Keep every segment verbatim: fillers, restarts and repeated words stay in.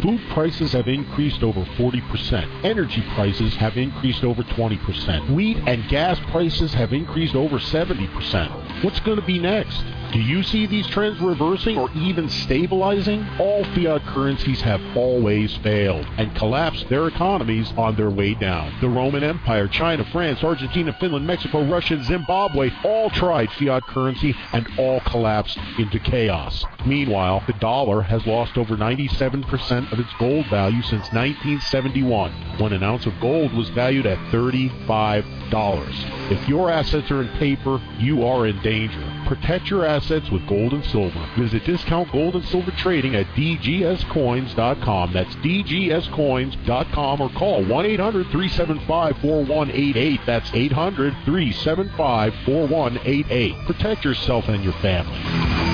Food prices have increased over forty percent. Energy prices have increased over twenty percent. Wheat and gas prices have increased over seventy percent. What's going to be next? Do you see these trends reversing or even stabilizing? All fiat currencies have always failed and collapsed their economies on their way down. The Roman Empire, China, France, Argentina, Finland, Mexico, Russia, and Zimbabwe all tried fiat currency and all collapsed into chaos. Meanwhile, the dollar has lost over ninety-seven percent of its gold value since nineteen seventy-one, when an ounce of gold was valued at thirty-five dollars. If your assets are in paper, you are in danger. Protect your assets with gold and silver. Visit Discount Gold and Silver Trading at d g s coins dot com. That's d g s coins dot com, or call one eight hundred, three seven five, four one eight eight. That's eight hundred, three seven five, four one eight eight. Protect yourself and your family.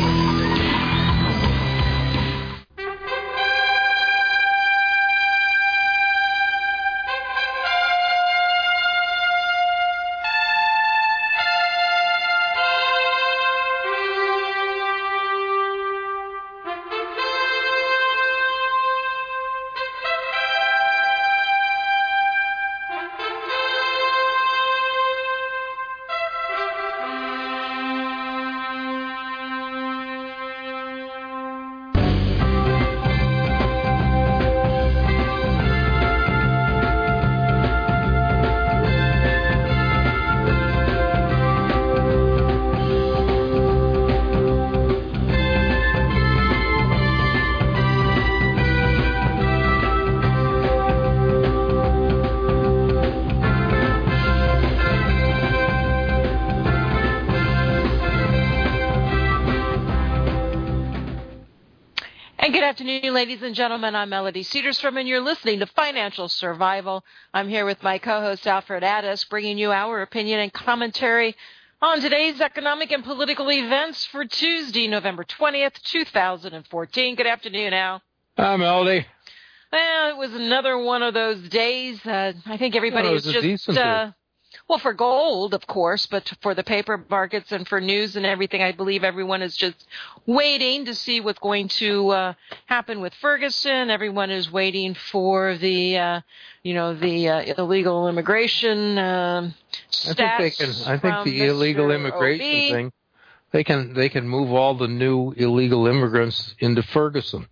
Ladies and gentlemen, I'm Melody Cedarstrom, and you're listening to Financial Survival. I'm here with my co-host, Alfred Addis, bringing you our opinion and commentary on today's economic and political events for Tuesday, November twentieth, two thousand fourteen. Good afternoon, Al. Hi, Melody. Well, it was another one of those days. Uh, I think everybody well, is just... Uh, Well, for gold, of course, but for the paper markets and for news and everything, I believe everyone is just waiting to see what's going to uh, happen with Ferguson. Everyone is waiting for the, uh, you know, the uh, illegal immigration uh, stats. I think they can. I think the illegal immigration O B. thing. They can. They can move all the new illegal immigrants into Ferguson.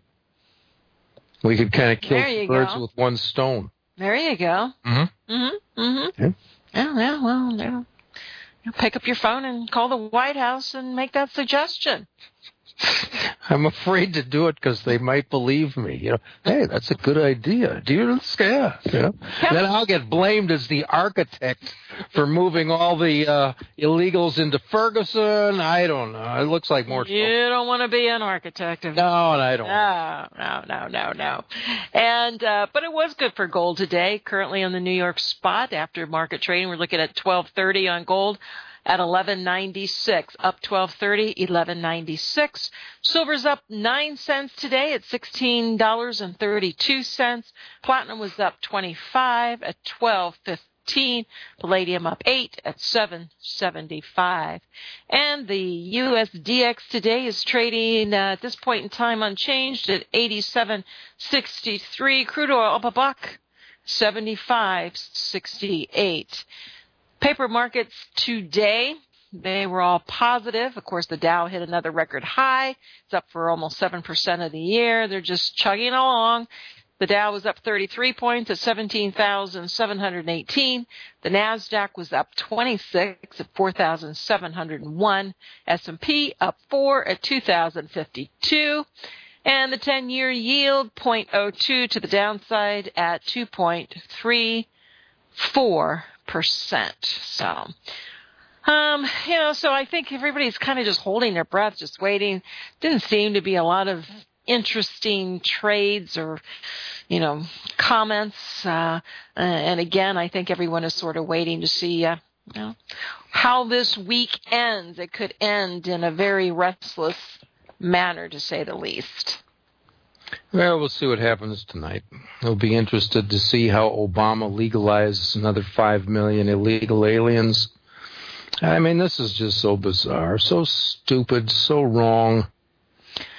We could kind of kill two birds with one stone. There you go. Mm-hmm. Mm-hmm. Mm-hmm. Yeah. Yeah, yeah, well, you know, pick up your phone and call the White House and make that suggestion. I'm afraid to do it because they might believe me. You know, hey, that's a good idea. Do you understand? You know? Yeah. Then I'll get blamed as the architect for moving all the uh, illegals into Ferguson. I don't know. It looks like more. You trouble. Don't want to be an architect. Of no, and I don't. No, no, no, no, no. And uh, but it was good for gold today. Currently on the New York spot after market trading, we're looking at twelve thirty on gold. At eleven ninety-six, up twelve thirty, eleven ninety-six. Silver's up nine cents today at sixteen dollars and thirty-two cents. Platinum was up twenty-five at twelve fifteen. Palladium up eight at seven seventy-five. And the U S D X today is trading uh, at this point in time unchanged at eighty-seven sixty-three. Crude oil up a buck, seventy-five sixty-eight. Paper markets today, they were all positive. Of course, the Dow hit another record high. It's up for almost seven percent of the year. They're just chugging along. The Dow was up thirty-three points at seventeen thousand seven hundred eighteen. The NASDAQ was up twenty-six at four thousand seven hundred one. S and P up four at two thousand fifty-two. And the ten-year yield, zero point zero two to the downside at two point three four percent. So, um, you know, so I think everybody's kind of just holding their breath, just waiting. Didn't seem to be a lot of interesting trades or, you know, comments. Uh, and again, I think everyone is sort of waiting to see, uh, you know, how this week ends. It could end in a very restless manner, to say the least. Well, we'll see what happens tonight. We'll be interested to see how Obama legalizes another five million illegal aliens. I mean, this is just so bizarre, so stupid, so wrong.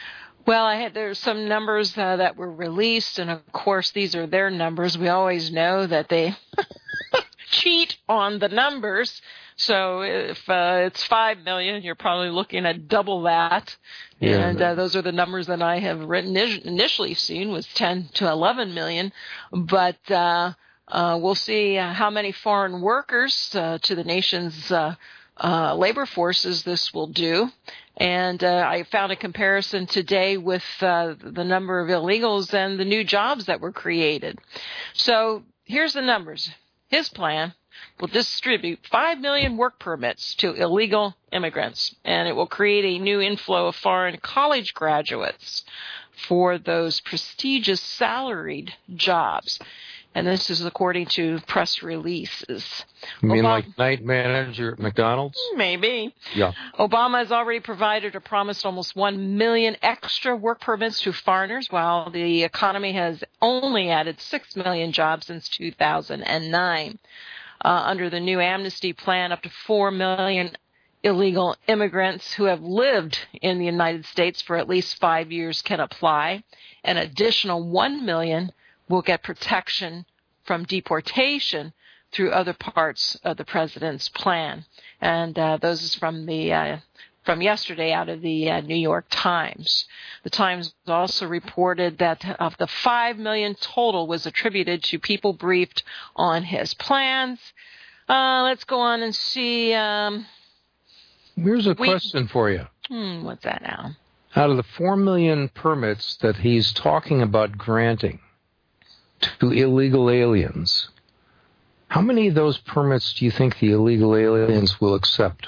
Well, I had there's some numbers uh, that were released, and of course these are their numbers. We always know that they cheat on the numbers. So if uh, it's five million, you're probably looking at double that. Yeah, and uh, those are the numbers that I have written initially seen was ten to eleven million. But uh, uh, we'll see uh, how many foreign workers uh, to the nation's uh, uh, labor forces this will do. And uh, I found a comparison today with uh, the number of illegals and the new jobs that were created. So here's the numbers. His plan will distribute five million work permits to illegal immigrants, and it will create a new inflow of foreign college graduates for those prestigious salaried jobs. And this is according to press releases. You mean Obama, like night manager at McDonald's? Maybe. Yeah. Obama has already provided or promised almost one million extra work permits to foreigners, while the economy has only added six million jobs since two thousand nine. Uh, under the new amnesty plan, up to four million illegal immigrants who have lived in the United States for at least five years can apply. An additional one million will get protection from deportation through other parts of the president's plan. And uh, those is from the uh, from yesterday out of the uh, New York Times. The Times also reported that of the five million total was attributed to people briefed on his plans. Uh, let's go on and see. Um, Here's a we, question for you. Hmm, what's that now? Out of the four million permits that he's talking about granting to illegal aliens, how many of those permits do you think the illegal aliens will accept?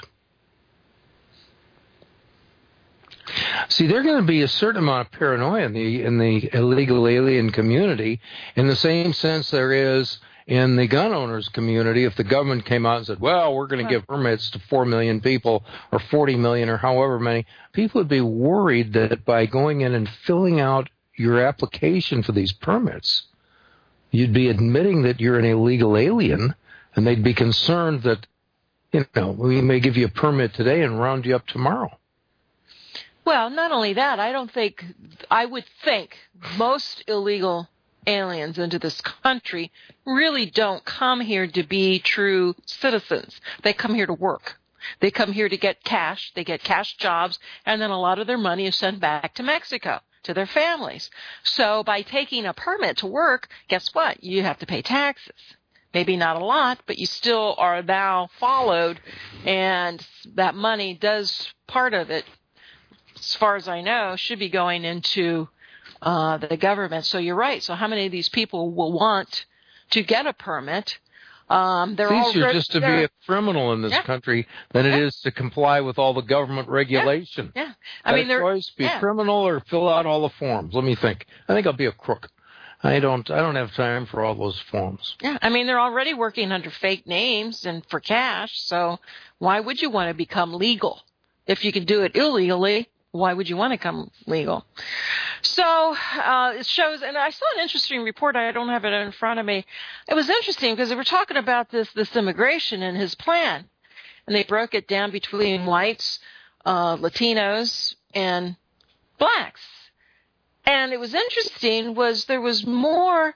See, there's going to be a certain amount of paranoia in the in the illegal alien community, in the same sense there is in the gun owners community. If the government came out and said, well, we're going to give permits to four million people or forty million or however many, people would be worried that by going in and filling out your application for these permits, you'd be admitting that you're an illegal alien, and they'd be concerned that, you know, we may give you a permit today and round you up tomorrow. Well, not only that, I don't think, I would think most illegal aliens into this country really don't come here to be true citizens. They come here to work. They come here to get cash. They get cash jobs, and then a lot of their money is sent back to Mexico, to their families. So by taking a permit to work, guess what? You have to pay taxes. Maybe not a lot, but you still are now followed, and that money does, part of it, as far as I know, should be going into uh, the government. So you're right. So how many of these people will want to get a permit? Um, they're it's easier all, just to be a criminal in this yeah. country than yeah. it is to comply with all the government regulation. Yeah, yeah. I mean, they're choice, be yeah. a criminal or fill out all the forms. Let me think. I think I'll be a crook. I don't. I don't have time for all those forms. Yeah, I mean, they're already working under fake names and for cash. So why would you want to become legal if you can do it illegally? Why would you want to come legal? So uh, it shows, and I saw an interesting report. I don't have it in front of me. It was interesting because they were talking about this this immigration and his plan, and they broke it down between whites, uh, Latinos, and blacks. And it was interesting was there was more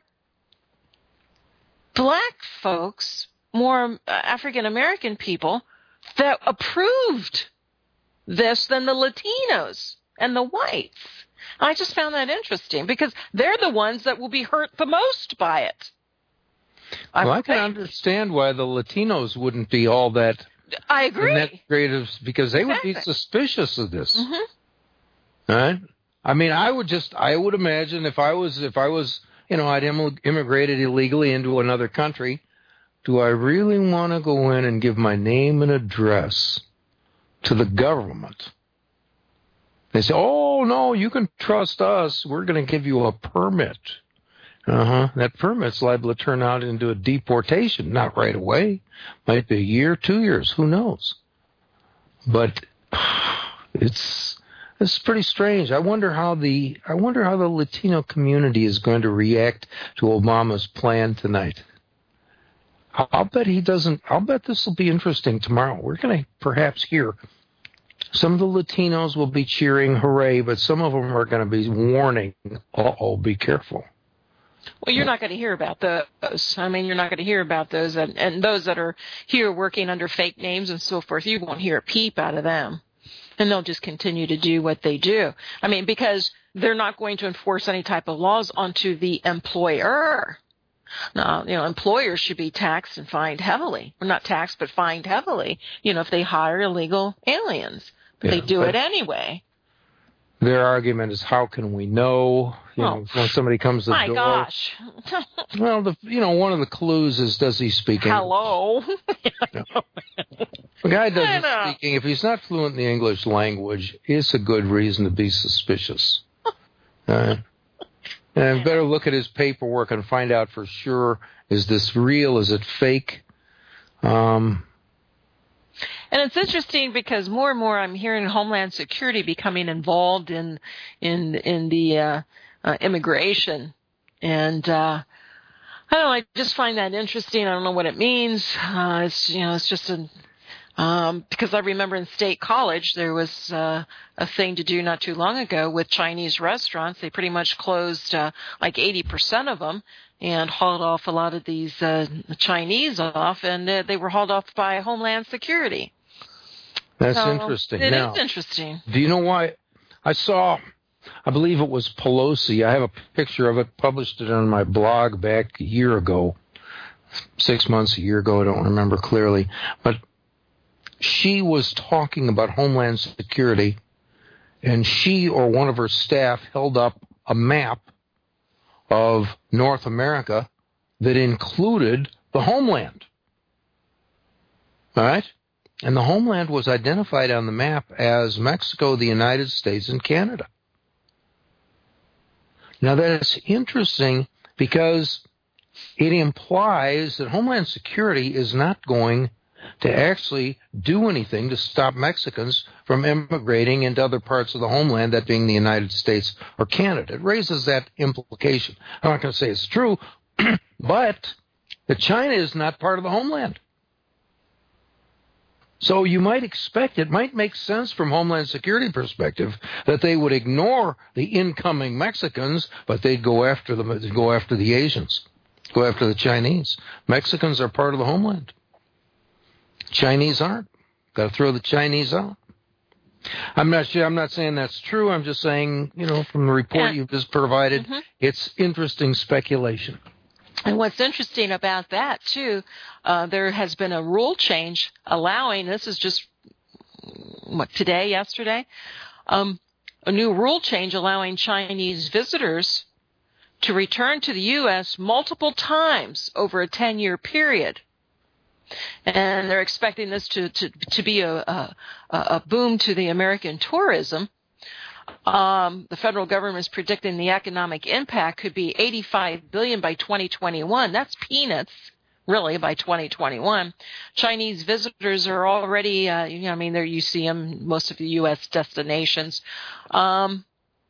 black folks, more African American people that approved this than the Latinos and the whites. I just found that interesting because they're the ones that will be hurt the most by it. Well, I, I can understand why the Latinos wouldn't be all that. I agree. That creative, because they exactly. would be suspicious of this. Mm-hmm. All right. I mean, I would just, I would imagine if I was, if I was, you know, I'd immigrated illegally into another country. Do I really want to go in and give my name and address to the government? They say, oh, no, you can trust us. We're going to give you a permit. Uh-huh. That permit's liable to turn out into a deportation. Not right away. Might be a year, two years. Who knows? But it's it's pretty strange. I wonder how the I wonder how the Latino community is going to react to Obama's plan tonight. I'll bet he doesn't. I'll bet this will be interesting tomorrow. We're going to perhaps hear Some of the Latinos will be cheering hooray, but some of them are going to be warning, uh-oh, be careful. Well, you're not going to hear about those. I mean, you're not going to hear about those. And, and those that are here working under fake names and so forth, you won't hear a peep out of them. And they'll just continue to do what they do. I mean, because they're not going to enforce any type of laws onto the employer. Now, you know, employers should be taxed and fined heavily. Well, not taxed, but fined heavily, you know, if they hire illegal aliens. But yeah, they do but- it anyway. Their argument is, how can we know? You oh, know, when somebody comes to the my door. My gosh. Well, the, you know, one of the clues is, does he speak English? Hello. No. The guy doesn't speak English. If he's not fluent in the English language, it's a good reason to be suspicious. Uh, and better look at his paperwork and find out for sure, is this real? Is it fake? Um... And it's interesting because more and more I'm hearing Homeland Security becoming involved in in in the uh, uh, immigration, and uh, I don't know. I just find that interesting. I don't know what it means. Uh, it's you know it's just a um, because I remember in State College there was uh, a thing to do not too long ago with Chinese restaurants. They pretty much closed uh, like eighty percent of them. And hauled off a lot of these uh, Chinese off, and uh, they were hauled off by Homeland Security. That's so interesting. It now, is interesting. Do you know why? I saw, I believe it was Pelosi. I have a picture of it, published it on my blog back a year ago, six months, a year ago, I don't remember clearly. But she was talking about Homeland Security, and she or one of her staff held up a map of North America that included the homeland. All right? And the homeland was identified on the map as Mexico, the United States, and Canada. Now, that's interesting because it implies that Homeland Security is not going to actually do anything to stop Mexicans from immigrating into other parts of the homeland, that being the United States or Canada. It raises that implication. I'm not going to say it's true, but that China is not part of the homeland. So you might expect, it might make sense from Homeland Security perspective that they would ignore the incoming Mexicans, but they'd go after them, go after the Asians, go after the Chinese. Mexicans are part of the homeland. Chinese aren't. Got to throw the Chinese out. I'm not sure. I'm not saying that's true. I'm just saying, you know, from the report yeah. you've just provided, mm-hmm. it's interesting speculation. And what's interesting about that, too, uh, there has been a rule change allowing, this is just, what, today, yesterday, um, a new rule change allowing Chinese visitors to return to the U S multiple times over a ten-year period. And they're expecting this to, to, to be a, a, a boom to the American tourism. Um, the federal government is predicting the economic impact could be eighty-five billion dollars by twenty twenty-one. That's peanuts, really, by twenty twenty-one. Chinese visitors are already, uh, you know, I mean, there you see them, most of the U S destinations. Um,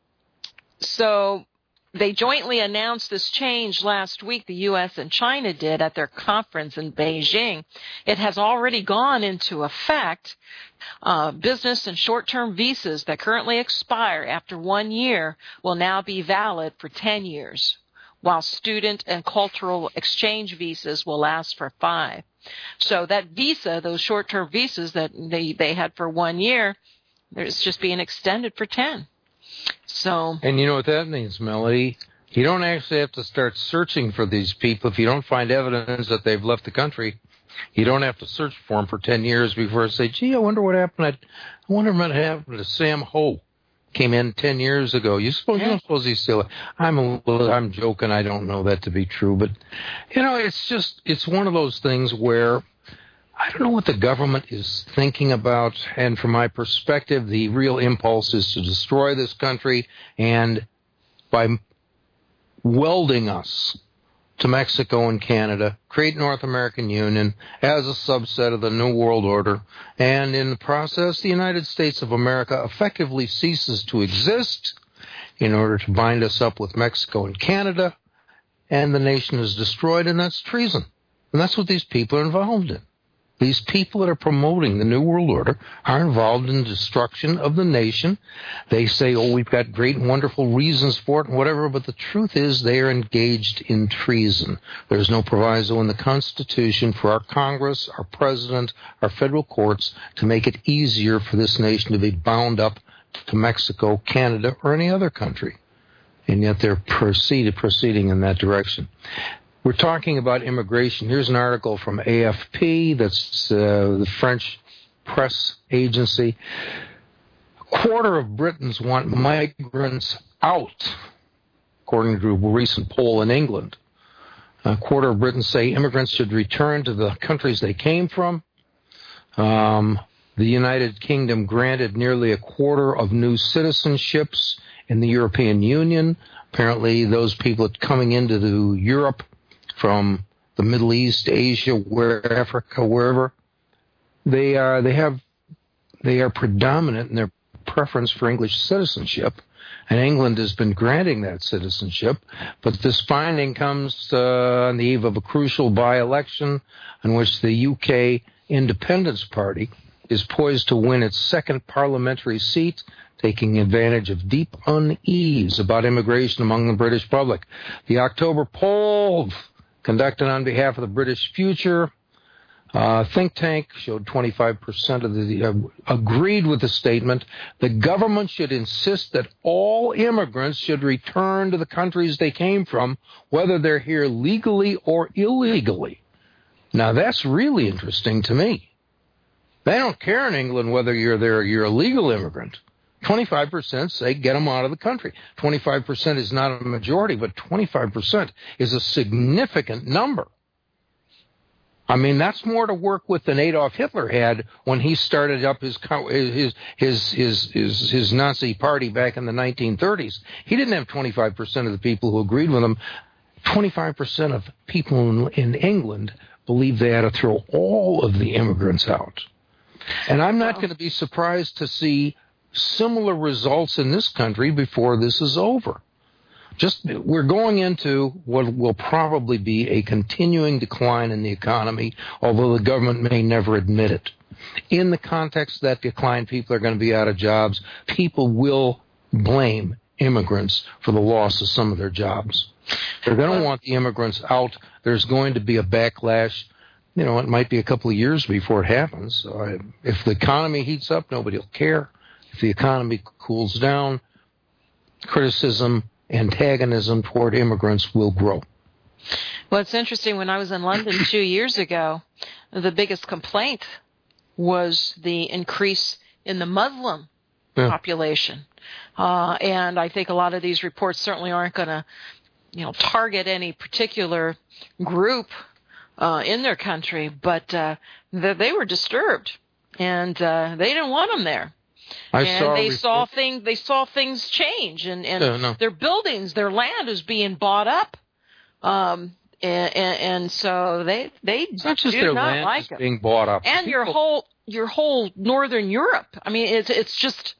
so they jointly announced this change last week, the U S and China did at their conference in Beijing. It has already gone into effect. Uh, business and short-term visas that currently expire after one year will now be valid for ten years, while student and cultural exchange visas will last for five. So that visa, those short-term visas that they, they had for one year, it's just being extended for ten. So, and you know what that means, Melody? You don't actually have to start searching for these people if you don't find evidence that they've left the country. You don't have to search for them for ten years before you say, gee, I wonder what happened. I wonder what happened to Sam Ho. Came in ten years ago. You suppose yeah. you don't suppose he's still? I'm a little, I'm joking. I don't know that to be true, but you know, it's just it's one of those things where I don't know what the government is thinking about. And from my perspective, the real impulse is to destroy this country, and by welding us to Mexico and Canada, create North American Union as a subset of the New World Order, and in the process, the United States of America effectively ceases to exist in order to bind us up with Mexico and Canada, and the nation is destroyed, and that's treason. And that's what these people are involved in. These people that are promoting the New World Order are involved in the destruction of the nation. They say, oh, we've got great and wonderful reasons for it and whatever, but the truth is they are engaged in treason. There's no proviso in the Constitution for our Congress, our President, our federal courts to make it easier for this nation to be bound up to Mexico, Canada, or any other country. And yet they're proceeded, proceeding in that direction. We're talking about immigration. Here's an article from A F P, that's uh, the French press agency. A quarter of Britons want migrants out, according to a recent poll in England. A quarter of Britons say immigrants should return to the countries they came from. Um, the United Kingdom granted nearly a quarter of new citizenships in the European Union. Apparently, those people coming into the Europe from the Middle East, Asia, where Africa, wherever, they are they have they are predominant in their preference for English citizenship, and England has been granting that citizenship. But this finding comes uh, on the eve of a crucial by-election in which the U K Independence Party is poised to win its second parliamentary seat, taking advantage of deep unease about immigration among the British public. The October poll, conducted on behalf of the British Future uh, think tank, showed twenty-five percent of the uh, agreed with the statement. The government should insist that all immigrants should return to the countries they came from, whether they're here legally or illegally. Now, that's really interesting to me. They don't care in England whether you're there, you're a legal immigrant. twenty-five percent say get them out of the country. twenty-five percent is not a majority, but twenty-five percent is a significant number. I mean, that's more to work with than Adolf Hitler had when he started up his his his his his, his Nazi party back in the nineteen thirties. He didn't have twenty-five percent of the people who agreed with him. twenty-five percent of people in, in England believe they ought to throw all of the immigrants out. And I'm not going to be surprised to see similar results in this country before this is over. Just we're going into what will probably be a continuing decline in the economy, although the government may never admit it. In the context of that decline, people are going to be out of jobs. People will blame immigrants for the loss of some of their jobs. They're going to want the immigrants out. There's going to be a backlash. You know, it might be a couple of years before it happens. Uh, if the economy heats up, nobody will care. If the economy cools down, criticism, antagonism toward immigrants will grow. Well, it's interesting. When I was in London two years ago, the biggest complaint was the increase in the Muslim yeah. population. Uh, and I think a lot of these reports certainly aren't going to, you know, target any particular group uh, in their country, but uh, they, they were disturbed, and uh, they didn't want them there. I and saw they saw things. They saw things change, and, and yeah, no. their buildings, their land is being bought up, um, and, and, and so they they it's not just do their not land like is it. being bought up, and People... your whole your whole northern Europe. I mean, it's it's just.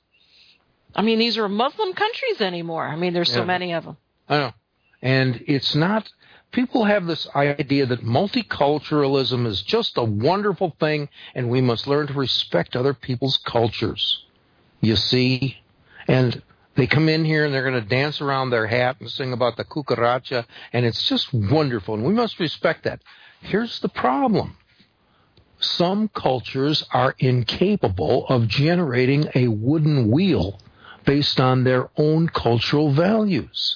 I mean, these are Muslim countries anymore. I mean, there's so yeah. many of them. I know, and it's not. People have this idea that multiculturalism is just a wonderful thing, and we must learn to respect other people's cultures. You see? And they come in here and they're going to dance around their hat and sing about the cucaracha, and it's just wonderful, and we must respect that. Here's the problem. Some cultures are incapable of generating a wooden wheel based on their own cultural values.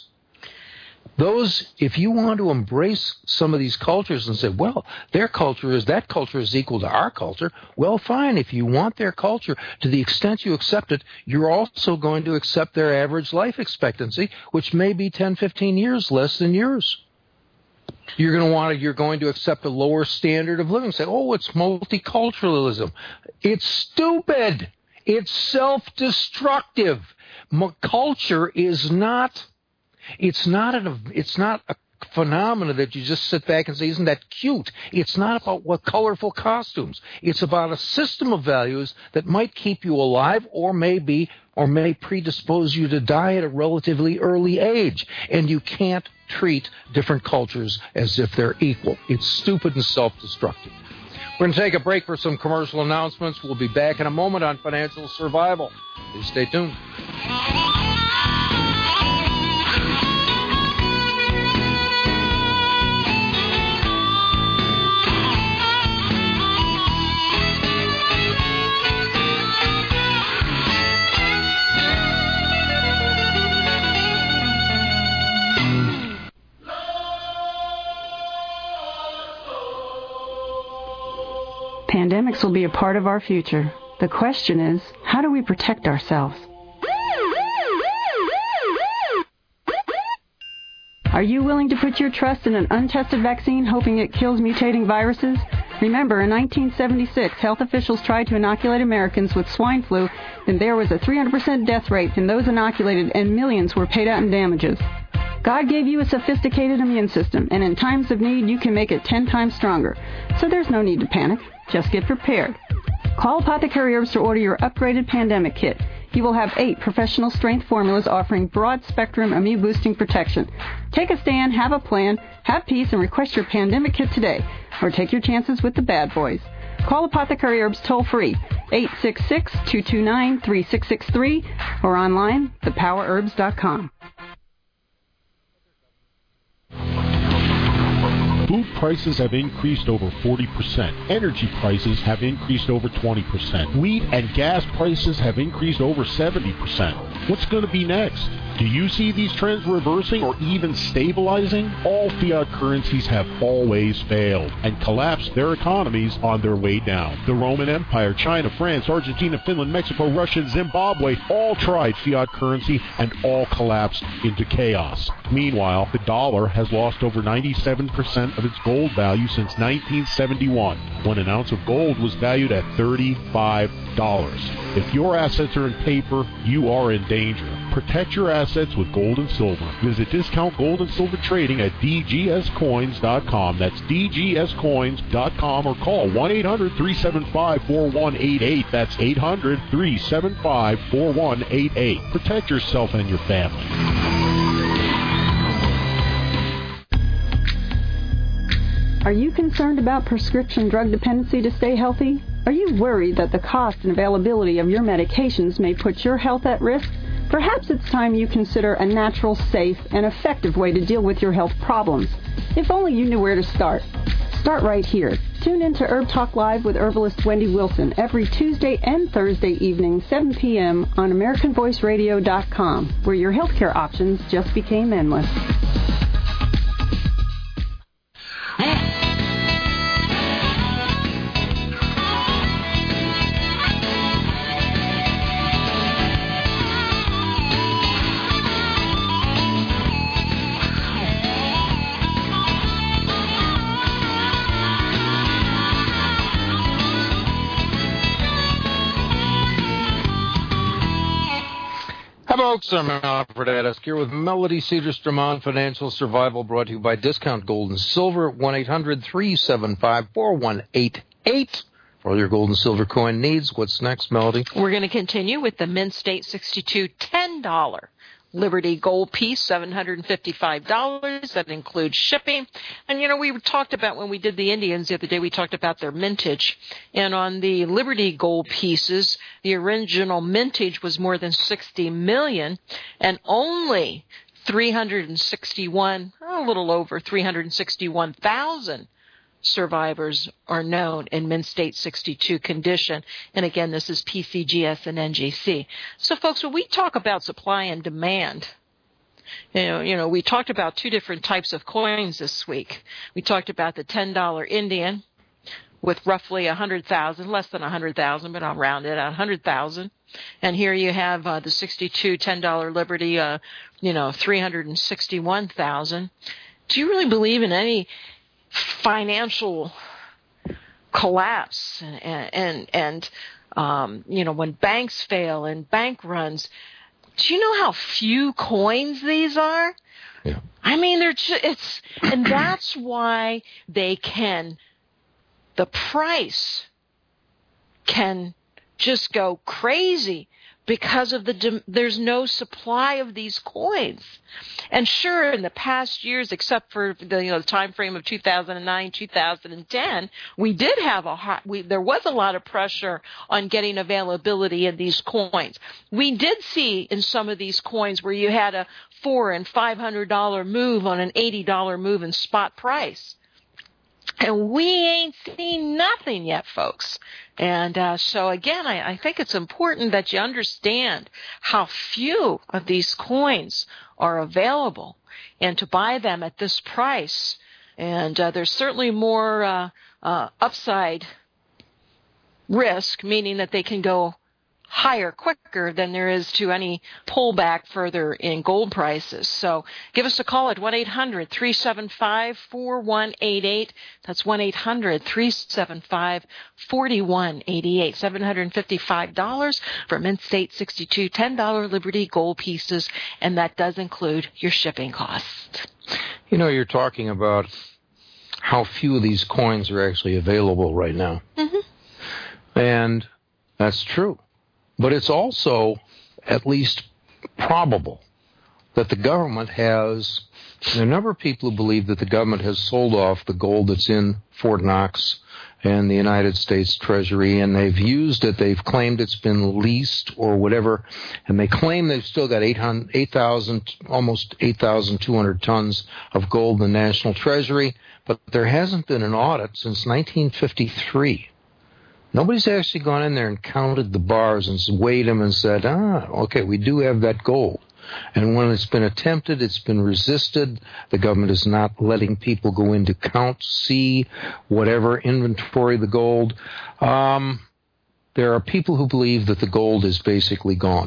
Those, if you want to embrace some of these cultures and say, well, their culture is, that culture is equal to our culture, well, fine. If you want their culture, to the extent you accept it, you're also going to accept their average life expectancy, which may be ten, fifteen years less than yours. You're going to want to, you're going to accept a lower standard of living. Say, oh, it's multiculturalism. It's stupid. It's self-destructive. M- culture is not... It's not an, it's not a phenomena that you just sit back and say, isn't that cute? It's not about what colorful costumes. It's about a system of values that might keep you alive or may be, or may predispose you to die at a relatively early age. And you can't treat different cultures as if they're equal. It's stupid and self-destructive. We're going to take a break for some commercial announcements. We'll be back in a moment on Financial Survival. Please stay tuned. Pandemics will be a part of our future. The question is, how do we protect ourselves? Are you willing to put your trust in an untested vaccine hoping it kills mutating viruses? Remember, in nineteen seventy-six, health officials tried to inoculate Americans with swine flu, and there was a three hundred percent death rate in those inoculated, and millions were paid out in damages. God gave you a sophisticated immune system, and in times of need, you can make it ten times stronger. So there's no need to panic. Just get prepared. Call Apothecary Herbs to order your upgraded pandemic kit. You will have eight professional strength formulas offering broad-spectrum immune-boosting protection. Take a stand, have a plan, have peace, and request your pandemic kit today. Or take your chances with the bad boys. Call Apothecary Herbs toll-free, eight six six, two two nine, three six six three, or online, the power herbs dot com. Food prices have increased over forty percent. Energy prices have increased over twenty percent. Wheat and gas prices have increased over seventy percent. What's going to be next? Do you see these trends reversing or even stabilizing? All fiat currencies have always failed and collapsed their economies on their way down. The Roman Empire, China, France, Argentina, Finland, Mexico, Russia, and Zimbabwe all tried fiat currency and all collapsed into chaos. Meanwhile, the dollar has lost over ninety-seven percent of its gold value since nineteen seventy-one, when an ounce of gold was valued at thirty-five dollars. If your assets are in paper, you are in danger. Protect your assets with gold and silver. Visit Discount Gold and Silver Trading at d g s coins dot com. That's d g s coins dot com, or call one eight hundred, three seven five, four one eight eight. That's eight hundred, three seven five, four one eight eight. Protect yourself and your family. Are you concerned about prescription drug dependency to stay healthy? Are you worried that the cost and availability of your medications may put your health at risk? Perhaps it's time you consider a natural, safe, and effective way to deal with your health problems. If only you knew where to start. Start right here. Tune in to Herb Talk Live with herbalist Wendy Wilson every Tuesday and Thursday evening, seven p.m. on American Voice Radio dot com, where your healthcare options just became endless. Folks, I'm Alfred Addisk here with Melody Cedarstrom on Financial Survival, brought to you by Discount Gold and Silver, one eight hundred, three seven five, four one eight eight. For all your gold and silver coin needs. What's next, Melody? We're going to continue with the Mint State sixty-two ten dollar Liberty Gold piece, seven hundred fifty-five dollars. That includes shipping. And, you know, we talked about when we did the Indians the other day, we talked about their mintage. And on the Liberty Gold pieces, the original mintage was more than sixty million dollars, and only three hundred sixty-one, a little over three hundred sixty-one thousand survivors are known in Mint State sixty-two condition. And again, this is P C G S and N G C. So, folks, when we talk about supply and demand, you know, you know, we talked about two different types of coins this week. We talked about the ten dollar Indian with roughly one hundred thousand, less than one hundred thousand, but I'll round it out, one hundred thousand. And here you have uh, the sixty-two ten dollar Liberty, uh, you know, three hundred sixty-one thousand. Do you really believe in any financial collapse and and, and um, you know, when banks fail and bank runs? Do you know how few coins these are? Yeah. I mean, they're just, it's, and that's why they can, the price can just go crazy because of the there's no supply of these coins. And sure, in the past years, except for the you know the time frame of two thousand nine, two thousand ten, we did have a hot, we there was a lot of pressure on getting availability in these coins. We did see in some of these coins where you had a four and five hundred dollar move on an eighty dollar move in spot price. And we ain't seen nothing yet, folks. And uh, so, again, I, I think it's important that you understand how few of these coins are available and to buy them at this price. And uh, there's certainly more uh, uh, upside risk, meaning that they can go higher quicker than there is to any pullback further in gold prices. So give us a call at one eight hundred, three seven five, four one eight eight. That's one eight hundred, three seven five, four one eight eight. seven hundred fifty-five dollars for Mint State sixty-two ten dollar Liberty gold pieces, and that does include your shipping costs. You know, you're talking about how few of these coins are actually available right now. Mm-hmm. And that's true. But it's also at least probable that the government has, there are a number of people who believe that the government has sold off the gold that's in Fort Knox and the United States Treasury, and they've used it, they've claimed it's been leased or whatever, and they claim they've still got eight thousand, almost eight thousand two hundred tons of gold in the National Treasury, but there hasn't been an audit since nineteen fifty-three. Nobody's actually gone in there and counted the bars and weighed them and said, ah, okay, we do have that gold. And when it's been attempted, it's been resisted. The government is not letting people go in to count, see, whatever, inventory the gold. Um, there are people who believe that the gold is basically gone.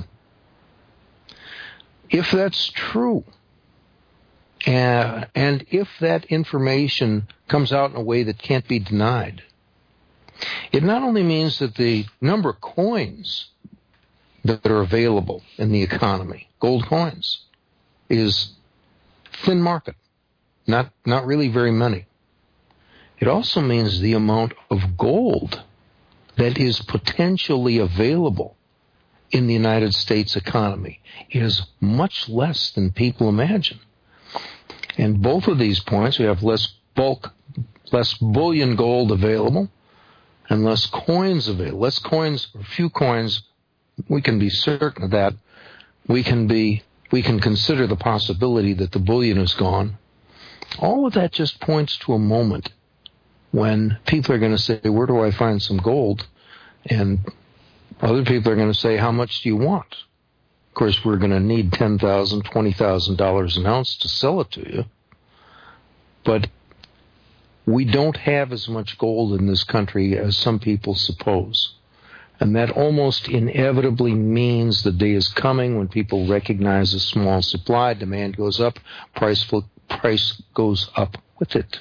If that's true, uh, and if that information comes out in a way that can't be denied, it not only means that the number of coins that are available in the economy, gold coins, is thin market, not not really very many. It also means the amount of gold that is potentially available in the United States economy is much less than people imagine. And both of these points, we have less bulk, less bullion gold available, and less coins available. Less coins, or few coins, we can be certain of that. We can be, we can consider the possibility that the bullion is gone. All of that just points to a moment when people are going to say, where do I find some gold? And other people are going to say, how much do you want? Of course, we're going to need ten thousand dollars, twenty thousand dollars an ounce to sell it to you. But we don't have as much gold in this country as some people suppose. And that almost inevitably means the day is coming when people recognize a small supply, demand goes up, price price goes up with it.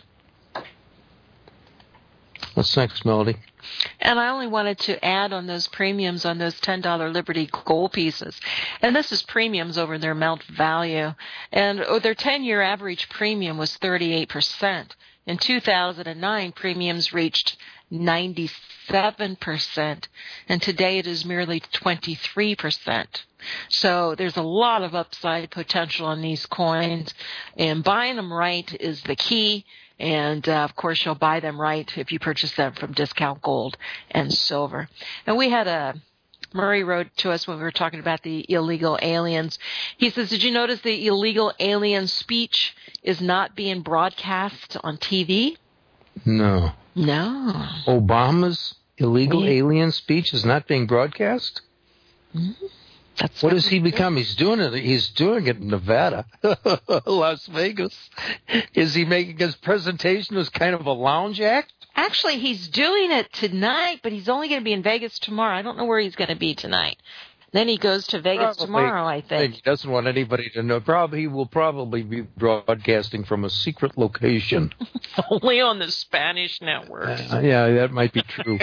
What's next, Melody? And I only wanted to add on those premiums on those ten dollar Liberty gold pieces. And this is premiums over their melt value. And their ten-year average premium was thirty-eight percent. In two thousand nine, premiums reached ninety-seven percent, and today it is merely twenty-three percent. So there's a lot of upside potential on these coins, and buying them right is the key. And, uh, of course, you'll buy them right if you purchase them from Discount Gold and Silver. And we had a Murray wrote to us when we were talking about the illegal aliens. He says, did you notice the illegal alien speech is not being broadcast on T V? No. No. Obama's illegal yeah. alien speech is not being broadcast? Mm-hmm. That's what does he become? He's doing it. He's doing it in Nevada, Las Vegas. Is he making his presentation as kind of a lounge act? Actually, he's doing it tonight, but he's only going to be in Vegas tomorrow. I don't know where he's going to be tonight. Then he goes to Vegas probably, tomorrow, I think. He doesn't want anybody to know. Probably he will probably be broadcasting from a secret location. Only on the Spanish network. Uh, yeah, that might be true.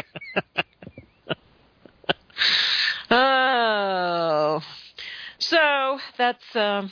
Oh, so that's. Um...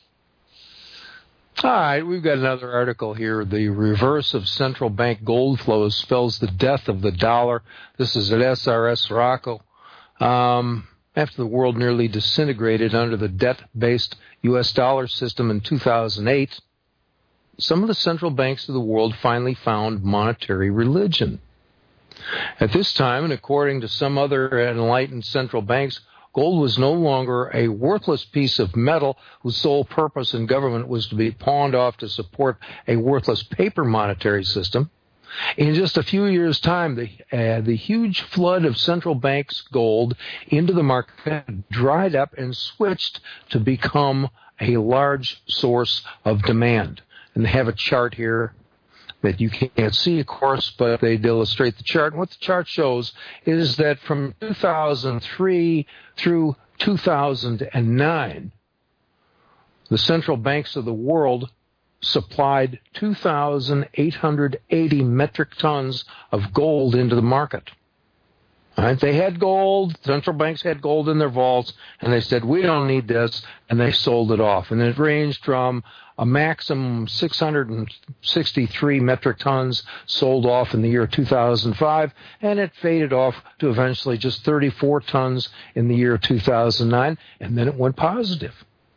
All right, we've got another article here. The reverse of central bank gold flows spells the death of the dollar. This is at S R S Rocco. Um, after the world nearly disintegrated under the debt-based U S dollar system in two thousand eight, some of the central banks of the world finally found monetary religion. At this time, and according to some other enlightened central banks, gold was no longer a worthless piece of metal whose sole purpose in government was to be pawned off to support a worthless paper monetary system. In just a few years' time, the, uh, the huge flood of central banks' gold into the market dried up and switched to become a large source of demand. And they have a chart here that you can't see, of course, but they illustrate the chart. And what the chart shows is that from two thousand three through two thousand nine, the central banks of the world supplied two thousand eight hundred eighty metric tons of gold into the market. All right, they had gold, central banks had gold in their vaults, and they said, we don't need this, and they sold it off. And it ranged from a maximum six hundred sixty-three metric tons sold off in the year two thousand five, and it faded off to eventually just thirty-four tons in the year two thousand nine, and then it went positive.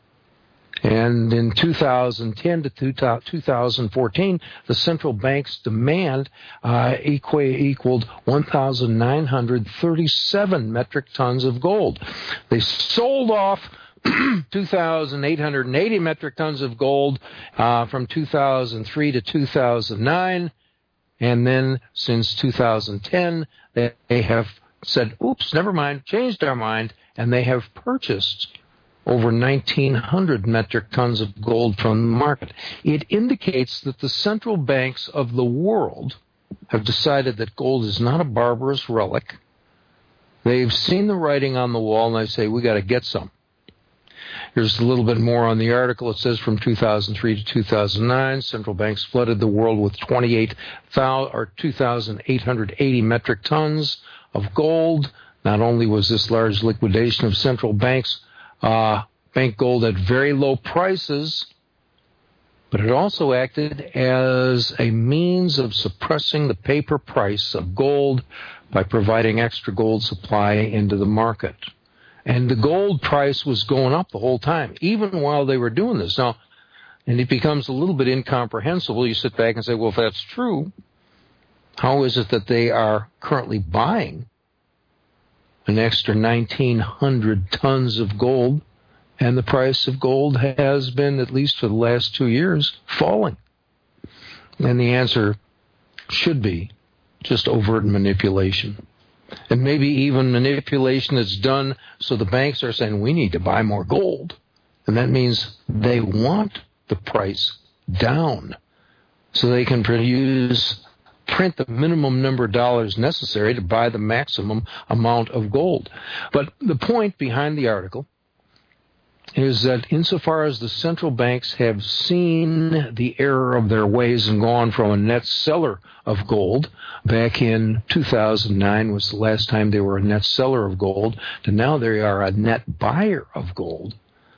And in two thousand ten to two thousand fourteen, the central bank's demand uh, equa- equaled one thousand nine hundred thirty-seven metric tons of gold. They sold off two thousand eight hundred eighty metric tons of gold uh, from two thousand three to two thousand nine, and then since two thousand ten, they, they have said, oops, never mind, changed our mind, and they have purchased over nineteen hundred metric tons of gold from the market. It indicates that the central banks of the world have decided that gold is not a barbarous relic. They've seen the writing on the wall, and they say, we got to get some. Here's a little bit more on the article. It says from two thousand three to two thousand nine, central banks flooded the world with twenty-eight thousand or two thousand eight hundred eighty metric tons of gold. Not only was this large liquidation of central banks Uh, bank gold at very low prices, but it also acted as a means of suppressing the paper price of gold by providing extra gold supply into the market. And the gold price was going up the whole time, even while they were doing this. Now, and it becomes a little bit incomprehensible. You sit back and say, well, if that's true, how is it that they are currently buying an extra nineteen hundred tons of gold, and the price of gold has been, at least for the last two years, falling? And the answer should be just overt manipulation. And maybe even manipulation that's done so the banks are saying, we need to buy more gold. And that means they want the price down so they can produce print the minimum number of dollars necessary to buy the maximum amount of gold. But the point behind the article is that insofar as the central banks have seen the error of their ways and gone from a net seller of gold, back in two thousand nine was the last time they were a net seller of gold, to now they are a net buyer of gold,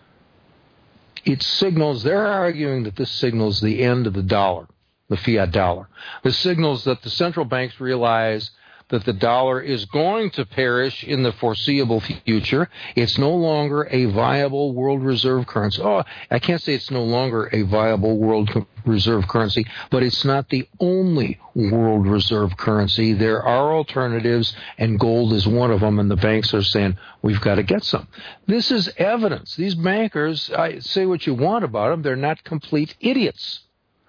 it signals, they're arguing that this signals the end of the dollar, the fiat dollar. This signals that the central banks realize that the dollar is going to perish in the foreseeable future. It's no longer a viable world reserve currency. Oh, I can't say it's no longer a viable world reserve currency, but it's not the only world reserve currency. There are alternatives, and gold is one of them, and the banks are saying, we've got to get some. This is evidence. These bankers, I say what you want about them, they're not complete idiots.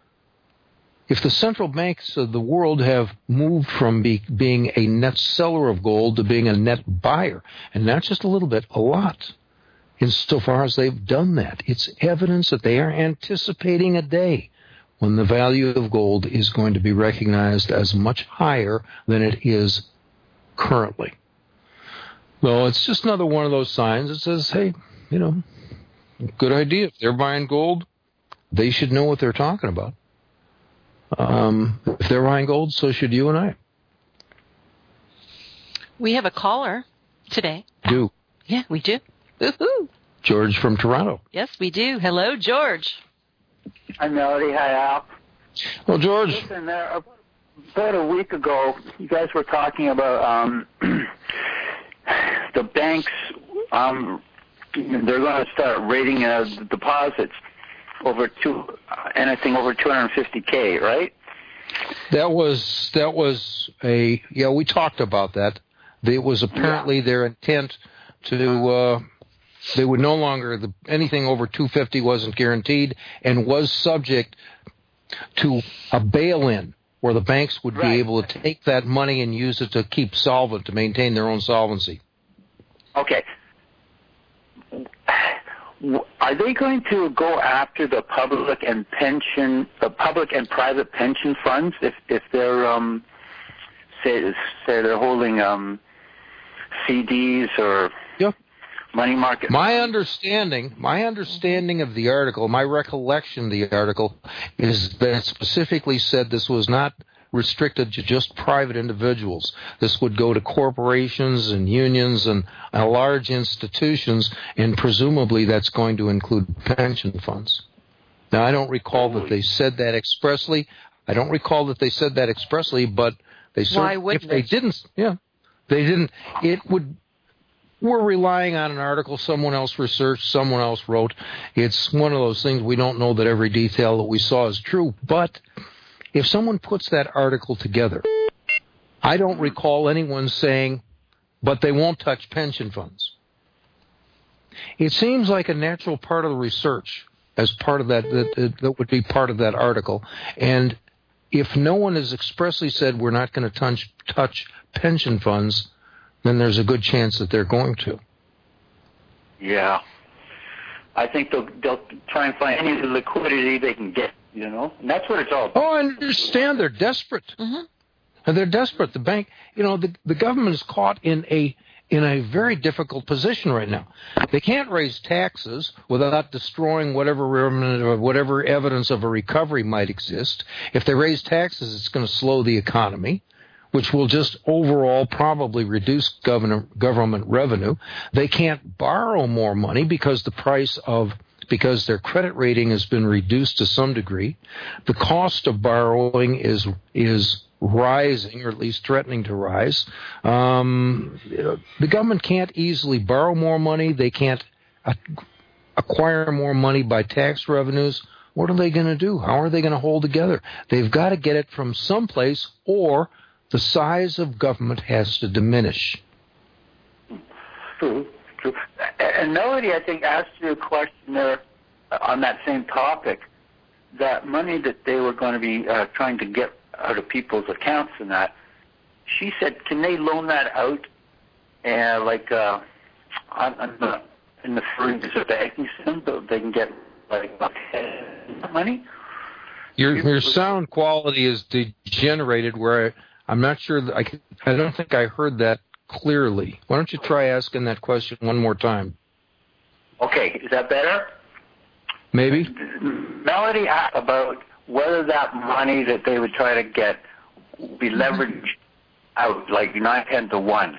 If the central banks of the world have moved from be, being a net seller of gold to being a net buyer, and not just a little bit, a lot, insofar as they've done that, it's evidence that they are anticipating a day when the value of gold is going to be recognized as much higher than it is currently. Well, it's just another one of those signs that says, hey, you know, good idea. If they're buying gold, they should know what they're talking about. Um, if they're buying gold, so should you and I. We have a caller today. Do. Yeah, we do. Woo-hoo. George from Toronto. Yes, we do. Hello, George. Hi, Melody. Hi, Al. Well, George. Listen, uh, about a week ago, you guys were talking about um, the banks um, they're going to start rating uh, deposits over two, anything over two hundred fifty K, right? That was that was a yeah. We talked about that. It was apparently yeah. their intent to. Uh, they would no longer the, anything over two hundred fifty wasn't guaranteed and was subject to a bail-in, where the banks would right. be able to take that money and use it to keep solvent, to maintain their own solvency. Okay. Are they going to go after the public and pension, the public and private pension funds if if they're um, say say they're holding um, C Ds or yep. money market? My understanding, my understanding of the article, my recollection of the article, is that it specifically said this was not restricted to just private individuals. This would go to corporations and unions and uh, large institutions, and presumably that's going to include pension funds. Now, I don't recall that they said that expressly. I don't recall that they said that expressly, but they certainly, if they didn't, yeah, they didn't, it would. We're relying on an article someone else researched, someone else wrote. It's one of those things we don't know that every detail that we saw is true, but if someone puts that article together, I don't recall anyone saying, but they won't touch pension funds. It seems like a natural part of the research as part of that, that, that would be part of that article. And if no one has expressly said we're not going to touch, touch pension funds, then there's a good chance that they're going to. Yeah. I think they'll, they'll try and find any liquidity they can get. You know, and that's what it's all about. Oh, I understand. They're desperate. Mm-hmm. And they're desperate. The bank, you know, the the government is caught in a in a very difficult position right now. They can't raise taxes without destroying whatever remnant or whatever evidence of a recovery might exist. If they raise taxes, it's going to slow the economy, which will just overall probably reduce government government revenue. They can't borrow more money because the price of because their credit rating has been reduced to some degree. The cost of borrowing is is rising, or at least threatening to rise. Um, the government can't easily borrow more money. They can't a- acquire more money by tax revenues. What are they going to do? How are they going to hold together? They've got to get it from someplace, or the size of government has to diminish. True. True. And Melody, I think, asked you a question there on that same topic, that money that they were going to be uh, trying to get out of people's accounts and that. She said, can they loan that out uh, like uh, on, on the, in the free banking system so they can get like money? Your your sound quality is degenerated where I, I'm not sure that I, can, I don't think I heard that clearly. Why don't you try asking that question one more time? Okay, is that better? Maybe. Melody asked about whether that money that they would try to get would be leveraged out like nine, ten to one.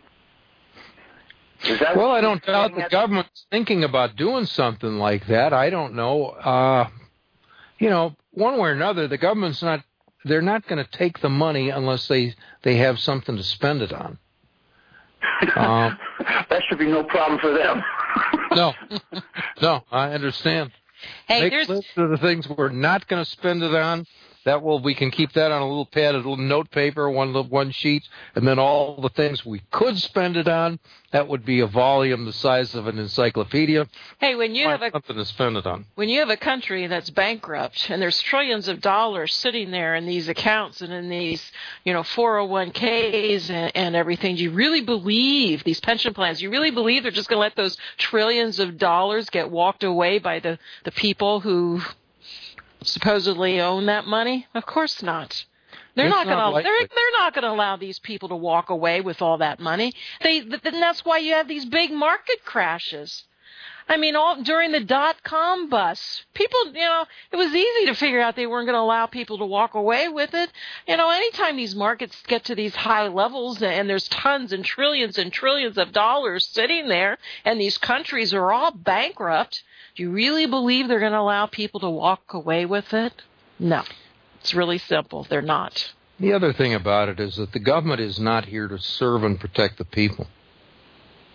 Is that well, I don't doubt the government's thinking about doing something like that. I don't know. Uh, you know, one way or another, the government's not, they're not going to take the money unless they, they have something to spend it on. Um, that should be no problem for them. no, no, I understand. Hey, Make there's lists of the things we're not going to spend it on. That will we can keep that on a little pad, a little note paper, one one sheet, and then all the things we could spend it on. That would be a volume the size of an encyclopedia. Hey, when you Find have a something to spend it on. When you have a country that's bankrupt and there's trillions of dollars sitting there in these accounts and in these, you know, four oh one k's and, and everything, do you really believe these pension plans? Do you really believe they're just going to let those trillions of dollars get walked away by the, the people who supposedly own that money? Of course not. They're It's not going not to. They're they're not going to allow these people to walk away with all that money. They. Then that's why you have these big market crashes. I mean, all during the dot-com bust, people, you know, it was easy to figure out they weren't going to allow people to walk away with it. You know, anytime these markets get to these high levels and there's tons and trillions and trillions of dollars sitting there, and these countries are all bankrupt, do you really believe they're going to allow people to walk away with it? No. It's really simple. They're not. The other thing about it is that the government is not here to serve and protect the people.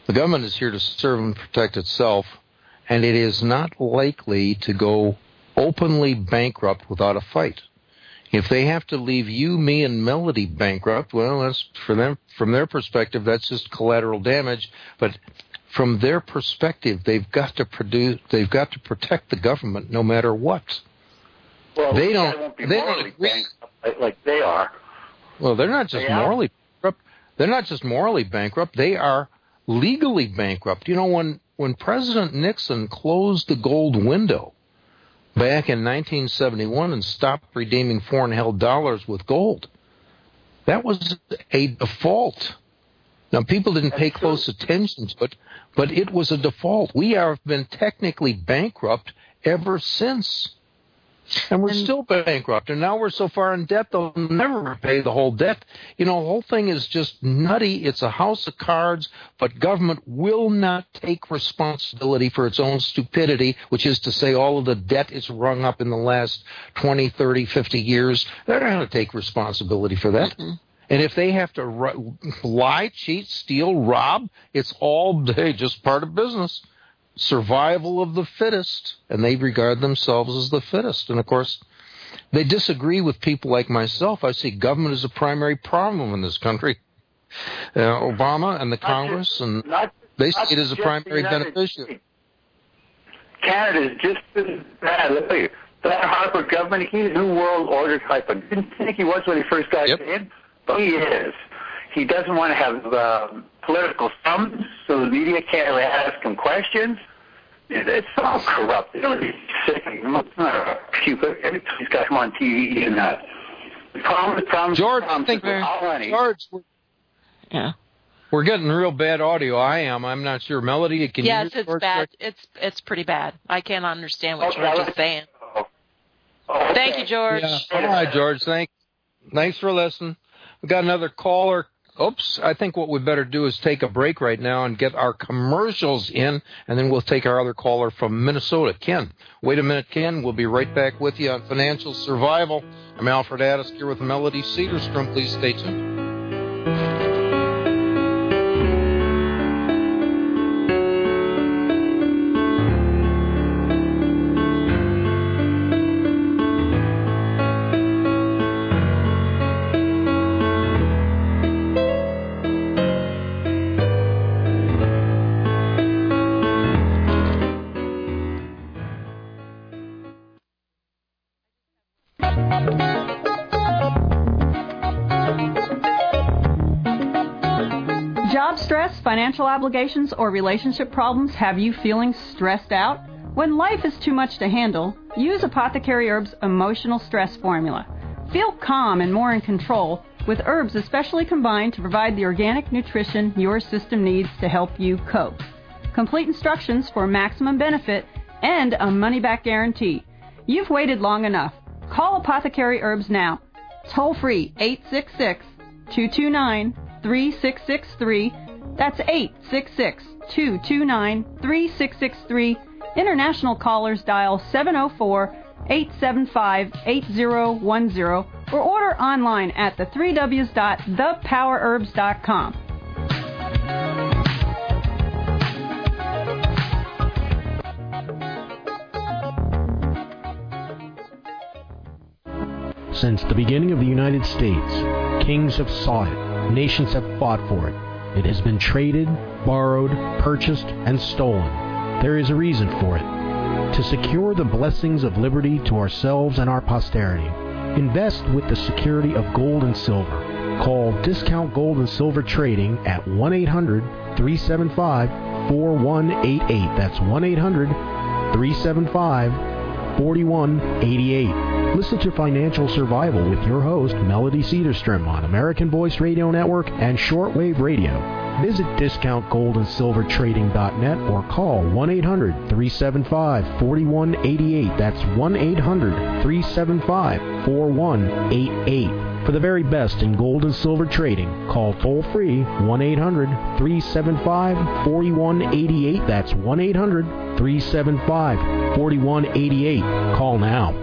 The government is here to serve and protect itself, and it is not likely to go openly bankrupt without a fight. If they have to leave you, me, and Melody bankrupt, well, that's for them. From their perspective, that's just collateral damage. But from their perspective, they've got to produce. They've got to protect the government no matter what. Well, they don't. Won't be they morally don't bankrupt like, like they are. Well, they're not just they morally bankrupt. They're not just morally bankrupt. They are legally bankrupt. You know, when when President Nixon closed the gold window back in nineteen seventy-one and stopped redeeming foreign-held dollars with gold, that was a default. Now, people didn't pay close attention to it, but it was a default. We have been technically bankrupt ever since. And we're and, still bankrupt. And now we're so far in debt, they'll never repay the whole debt. You know, the whole thing is just nutty. It's a house of cards, but government will not take responsibility for its own stupidity, which is to say all of the debt it's rung up in the last twenty, thirty, fifty years. They're not going to take responsibility for that. Mm-hmm. And if they have to lie, cheat, steal, rob, it's all hey, just part of business. Survival of the fittest, and they regard themselves as the fittest. And, of course, they disagree with people like myself. I see government as a primary problem in this country. Uh, Obama and the not Congress, just, and not, they see it as a primary beneficiary. Canada is just as bad. Look, that Harper government, he's a New World Order type of. Didn't think he was when he first got yep. in, but he is. He doesn't want to have uh, political thumbs, so the media can't really ask him questions. It's all corrupt. It's really sickening. It's not a cupid. Every time he's got him on T V and that. The problem, the problem, George, the problem I think we're, George, we're, yeah. we're getting real bad audio. I am. I'm not sure. Melody, can yes, you Yes, it's George bad. It's it's pretty bad. I can't understand what okay, George is saying. Oh, okay. Thank you, George. Yeah. All right, George. Thanks. Thanks for listening. We've got another caller. Oops, I think what we better do is take a break right now and get our commercials in, and then we'll take our other caller from Minnesota, Ken. Wait a minute, Ken. We'll be right back with you on Financial Survival. I'm Alfred Addis here with Melody Cedarstrom. Please stay tuned. Financial obligations or relationship problems have you feeling stressed out? When life is too much to handle, use Apothecary Herbs Emotional Stress Formula. Feel calm and more in control with herbs especially combined to provide the organic nutrition your system needs to help you cope. Complete instructions for maximum benefit and a money-back guarantee. You've waited long enough. Call Apothecary Herbs now. Toll free eight six six, two two nine, three six six three. That's eight six six, two two nine, three six six three. International callers dial seven oh four, eight seven five, eight oh one oh or order online at the three W's dot the power herbs dot com. Since the beginning of the United States, kings have sought it, nations have fought for it. It has been traded, borrowed, purchased, and stolen. There is a reason for it. To secure the blessings of liberty to ourselves and our posterity, invest with the security of gold and silver. Call Discount Gold and Silver Trading at one eight hundred, three seven five, four one eight eight. That's one eight hundred, three seven five, four one eight eight. Listen to Financial Survival with your host, Melody Cedarstrom, on American Voice Radio Network and Shortwave Radio. Visit discount gold and silver trading dot net or call one eight hundred, three seven five, four one eight eight. That's one eight hundred, three seven five, four one eight eight. For the very best in gold and silver trading, call toll-free one eight hundred, three seven five, four one eight eight. That's one eight hundred, three seven five, four one eight eight. Call now.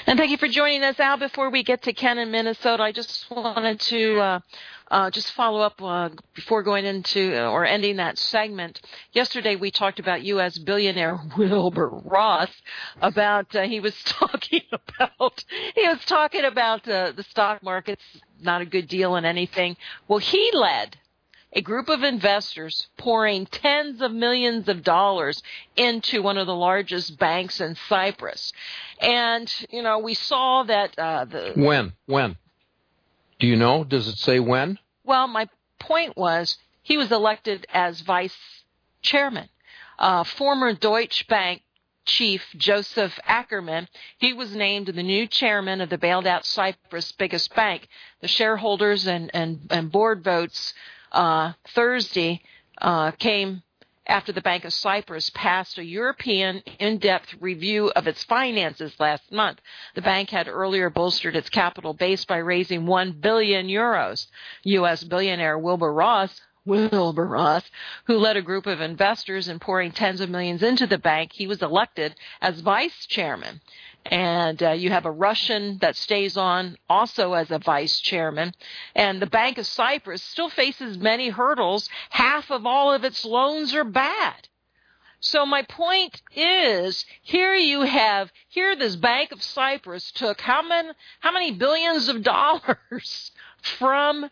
And thank you for joining us, Al. Before we get to Ken in Minnesota, I just wanted to uh, uh, just follow up uh, before going into uh, or ending that segment. Yesterday we talked about U S billionaire Wilbur Ross. About uh, he was talking about he was talking about uh, the stock market's not a good deal in anything. Well, he led a group of investors pouring tens of millions of dollars into one of the largest banks in Cyprus. And, you know, we saw that... Uh, the When? When? Do you know? Does it say when? Well, my point was he was elected as vice chairman. Uh, former Deutsche Bank chief Joseph Ackerman, he was named the new chairman of the bailed-out Cyprus' biggest bank. The shareholders and, and, and board votes Uh, Thursday uh, came after the Bank of Cyprus passed a European in-depth review of its finances last month. The bank had earlier bolstered its capital base by raising one billion euros. U S billionaire Wilbur Ross, Wilbur Ross, who led a group of investors in pouring tens of millions into the bank, he was elected as vice chairman. And uh, you have a Russian that stays on also as a vice chairman. And the Bank of Cyprus still faces many hurdles. Half of all of its loans are bad. So my point is, here you have, here this Bank of Cyprus took how many, how many billions of dollars from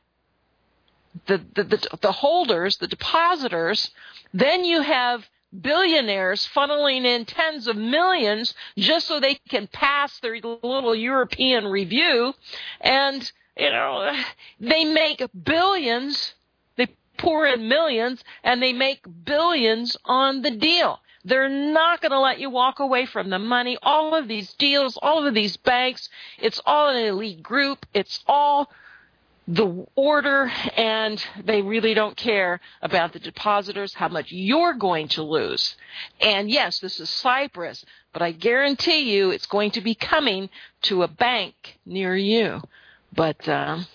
the, the, the, the holders, the depositors. Then you have billionaires funneling in tens of millions just so they can pass their little European review. And, you know, they make billions, they pour in millions, and they make billions on the deal. They're not going to let you walk away from the money. All of these deals, all of these banks, it's all an elite group. It's all the order, and they really don't care about the depositors, how much you're going to lose. And yes, this is Cyprus, but I guarantee you it's going to be coming to a bank near you. But um,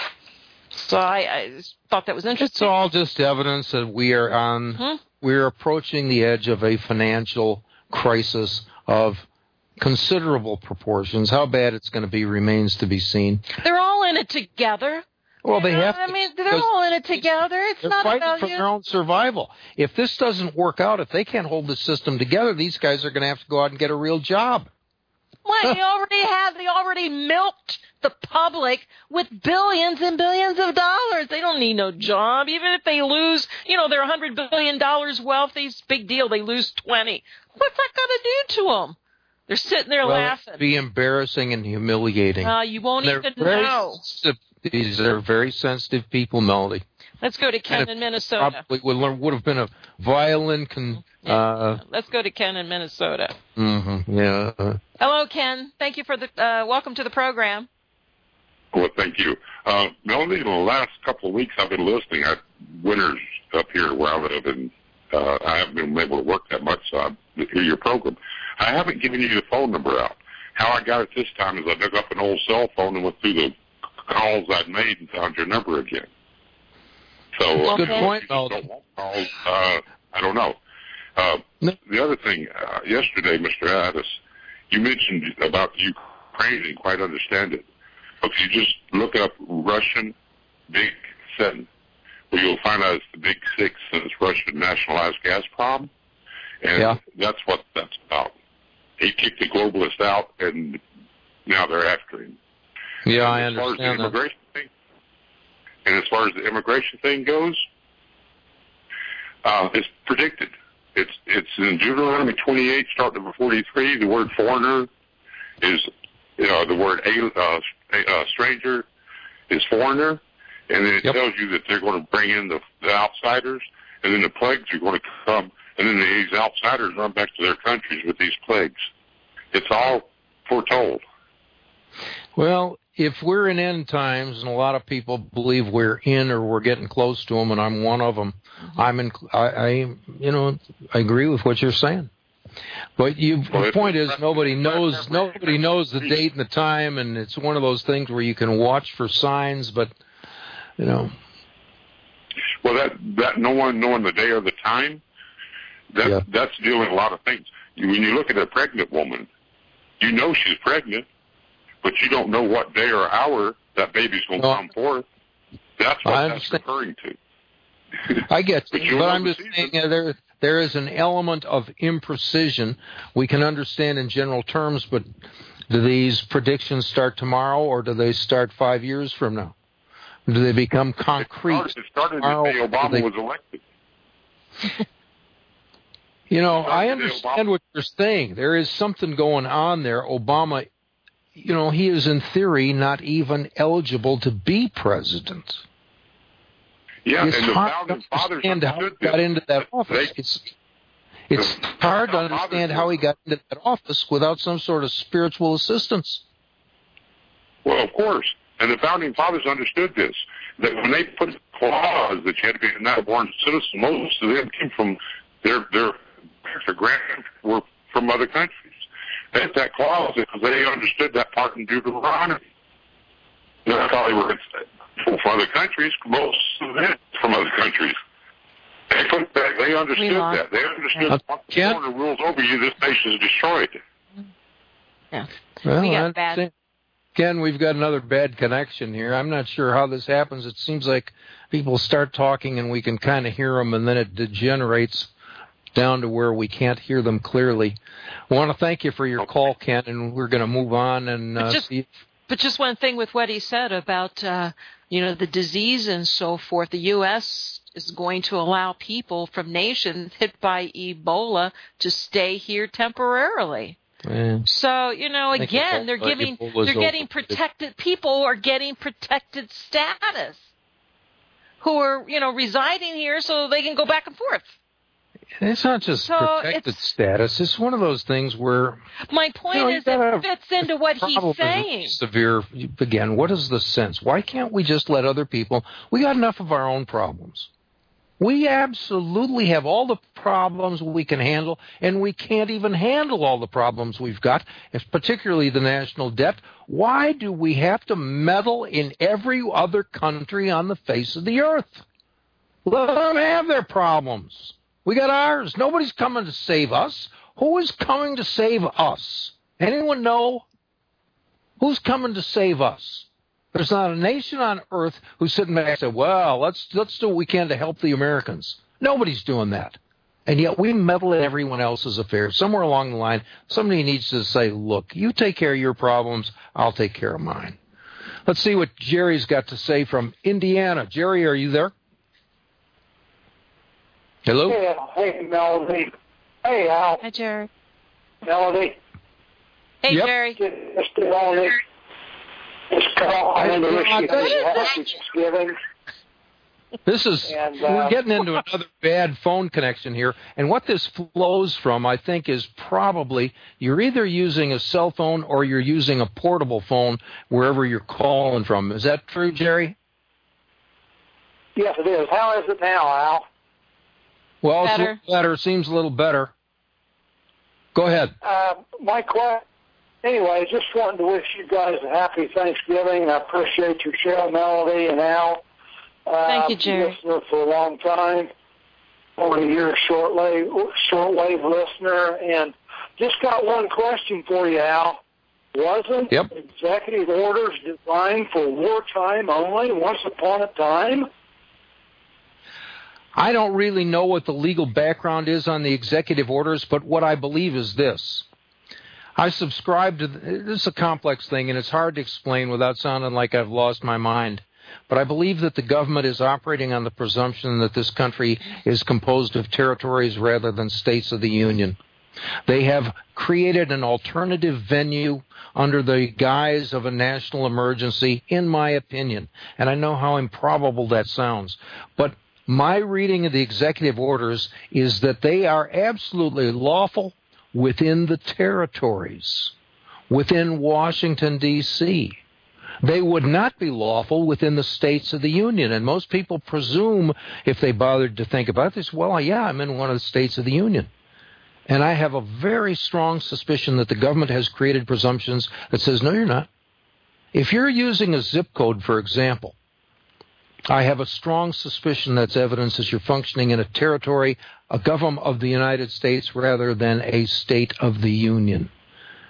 so I, I thought that was interesting. It's all just evidence that we are on, hmm? we're approaching the edge of a financial crisis of considerable proportions. How bad it's going to be remains to be seen. They're all in it together. Well, they you know, have to. I mean, they're all in it together. It's they're not fighting about for you. their own survival. If this doesn't work out, if they can't hold the system together, these guys are going to have to go out and get a real job. Well, they already have. They already milked the public with billions and billions of dollars. They don't need no job. Even if they lose, you know, they're one hundred billion dollars wealthy. It's a big deal. They lose twenty. What's that going to do to them? They're sitting there well, laughing. It'd be embarrassing and humiliating. Uh, you won't They're even very know. These are very sensitive people, Melody. Let's go to Ken and in Minnesota. Probably would, learn, would have been a violent. Con, uh, Let's go to Ken in Minnesota. Mm-hmm, yeah. Hello, Ken. Thank you for the uh, welcome to the program. Well, thank you. Uh, Melody, the last couple of weeks I've been listening. I winters up here where I live, and uh, I haven't been able to work that much, so I hear your program. I haven't given you the phone number out. How I got it this time is I dug up an old cell phone and went through the calls I'd made and found your number again. So That's uh, a good point, don't want calls, uh, I don't know. Uh, no. The other thing, uh, yesterday, Mister Addis, you mentioned about the Ukraine. I didn't quite understand it. But if you just look up Russian Big Seven, well, you'll find out it's the Big Six, and it's Russian nationalized Gazprom. And yeah. that's what that's about. He kicked the globalist out, and now they're after him. Yeah, and I as understand far as the immigration that. Thing, and as far as the immigration thing goes, uh, it's predicted. It's it's in Deuteronomy twenty-eight, starting number forty-three. The word foreigner is, you know, the word uh, uh, stranger is foreigner, and then it yep. tells you that they're going to bring in the, the outsiders, and then the plagues are going to come. And then these outsiders run back to their countries with these plagues. It's all foretold. Well, if we're in end times, and a lot of people believe we're in or we're getting close to them, and I'm one of them, mm-hmm. I'm in. I, I, you know, I agree with what you're saying. But you, well, the point is, nobody knows. Nobody knows the date and the time, and it's one of those things where you can watch for signs, but you know. Well, that that no one knowing the day or the time. That, yeah. That's dealing with a lot of things. You, when you look at a pregnant woman, you know she's pregnant but you don't know what day or hour that baby's going to no. come forth. That's what that's referring to. I get you, but, but I'm just saying uh, there there is an element of imprecision we can understand in general terms, but do these predictions start tomorrow or do they start five years from now? Do they become concrete? It started, it started the day Obama they, was elected. You know, I understand what you're saying. There is something going on there. Obama, you know, he is in theory not even eligible to be president. Yeah, it's and the hard founding to fathers understand how he got into that office. They, it's it's hard to understand how he got into that office without some sort of spiritual assistance. Well, of course. And the founding fathers understood this, that when they put the clause that you had to be a natural-born citizen, most of them came from their their their grandparents were from other countries. They had that clause because they understood that part in Deuteronomy. That's how they were from other countries. Most of them from other countries. They put that. They understood that. They understood uh, once the foreigner rules over you, this nation is destroyed. Yeah. Well, we got bad. Ken, we've got another bad connection here. I'm not sure how this happens. It seems like people start talking and we can kind of hear them, and then it degenerates down to where we can't hear them clearly. I want to thank you for your call, Ken, and we're going to move on and uh, just, see. But just one thing with what he said about, uh, you know, the disease and so forth. The U S is going to allow people from nations hit by Ebola to stay here temporarily. Yeah. So, you know, again, they're giving, they're getting protected, people are getting protected status who are, you know, residing here so they can go back and forth. It's not just so protected it's, status. It's one of those things where... My point you know, is it fits into what he's saying. Severe, again, what is the sense? Why can't we just let other people... We got enough of our own problems. We absolutely have all the problems we can handle, and we can't even handle all the problems we've got, particularly the national debt. Why do we have to meddle in every other country on the face of the earth? Let them have their problems. We got ours. Nobody's coming to save us. Who is coming to save us? Anyone know? Who's coming to save us? There's not a nation on earth who's sitting back and saying, well, let's let's do what we can to help the Americans. Nobody's doing that. And yet we meddle in everyone else's affairs. Somewhere along the line, somebody needs to say, look, you take care of your problems, I'll take care of mine. Let's see what Jerry's got to say from Indiana. Jerry, are you there? Hello? Hey, hey, Melody. Hey, Al. Hi, Jerry. Melody. Hey, yep. Jerry. Just Melody. Just call. I want to wish you guys a happy Thanksgiving. This is, and, uh, we're getting into another bad phone connection here. And what this flows from, I think, is probably you're either using a cell phone or you're using a portable phone wherever you're calling from. Is that true, Jerry? Yes, it is. How is it now, Al? Well, better. It's a little better. Seems a little better. Go ahead. Uh, my question. Anyway, just wanted to wish you guys a happy Thanksgiving. I appreciate your show, Melody and Al. Uh, Thank you, Jerry. Listener for a long time. Over the years, shortwave, shortwave listener. And just got one question for you, Al. Wasn't yep. executive orders designed for wartime only once upon a time? I don't really know what the legal background is on the executive orders, but what I believe is this. I subscribe to, this is a complex thing, and it's hard to explain without sounding like I've lost my mind. But I believe that the government is operating on the presumption that this country is composed of territories rather than states of the Union. They have created an alternative venue under the guise of a national emergency, in my opinion. And I know how improbable that sounds. But my reading of the executive orders is that they are absolutely lawful within the territories, within Washington, D C They would not be lawful within the states of the Union. And most people presume, if they bothered to think about this, well, yeah, I'm in one of the states of the Union. And I have a very strong suspicion that the government has created presumptions that says, no, you're not. If you're using a zip code, for example, I have a strong suspicion that's evidence that you're functioning in a territory, a government of the United States rather than a state of the Union.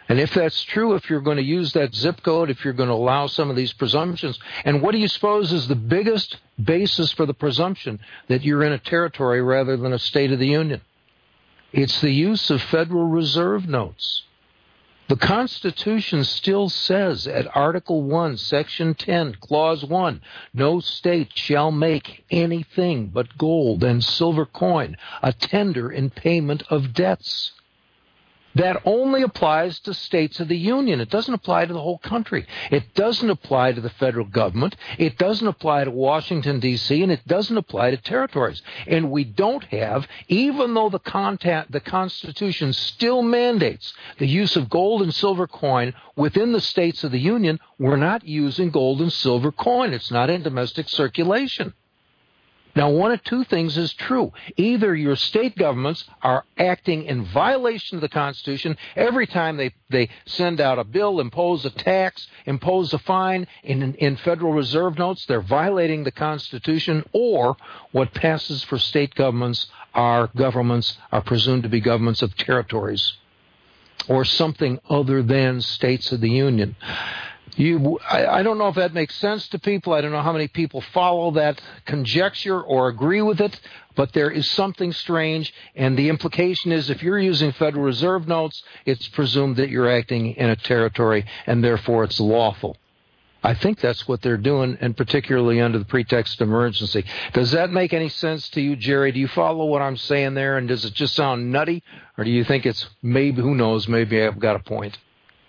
And if that's true, if you're going to use that zip code, if you're going to allow some of these presumptions, and what do you suppose is the biggest basis for the presumption that you're in a territory rather than a State of the Union? It's the use of Federal Reserve notes. The Constitution still says at Article one, Section ten, Clause one, no state shall make anything but gold and silver coin a tender in payment of debts. That only applies to states of the Union. It doesn't apply to the whole country. It doesn't apply to the federal government. It doesn't apply to Washington, D C, and it doesn't apply to territories. And we don't have, even though the, content, the Constitution still mandates the use of gold and silver coin within the states of the Union, we're not using gold and silver coin. It's not in domestic circulation. Now, one of two things is true. Either your state governments are acting in violation of the Constitution every time they, they send out a bill, impose a tax, impose a fine in, in Federal Reserve notes, they're violating the Constitution, or what passes for state governments are governments, are presumed to be governments of territories, or something other than states of the Union. You, I, I don't know if that makes sense to people. I don't know how many people follow that conjecture or agree with it, but there is something strange, and the implication is if you're using Federal Reserve notes, it's presumed that you're acting in a territory, and therefore it's lawful. I think that's what they're doing, and particularly under the pretext of emergency. Does that make any sense to you, Jerry? Do you follow what I'm saying there, and does it just sound nutty, or do you think it's maybe, who knows, maybe I've got a point?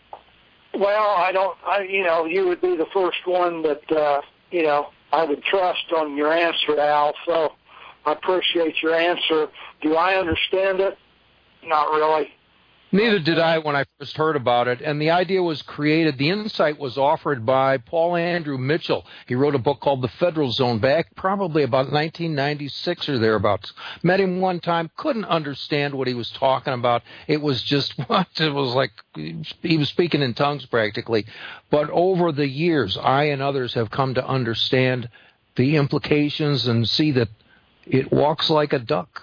Well, I don't, I, you know, you would be the first one that, uh, you know, I would trust on your answer, Al, so I appreciate your answer. Do I understand it? Not really. Neither did I when I first heard about it, and the idea was created, the insight was offered by Paul Andrew Mitchell. He wrote a book called The Federal Zone back probably about nineteen ninety-six or thereabouts. Met him one time, couldn't understand what he was talking about. It was just, what? It was like he was speaking in tongues practically. But over the years, I and others have come to understand the implications and see that it walks like a duck.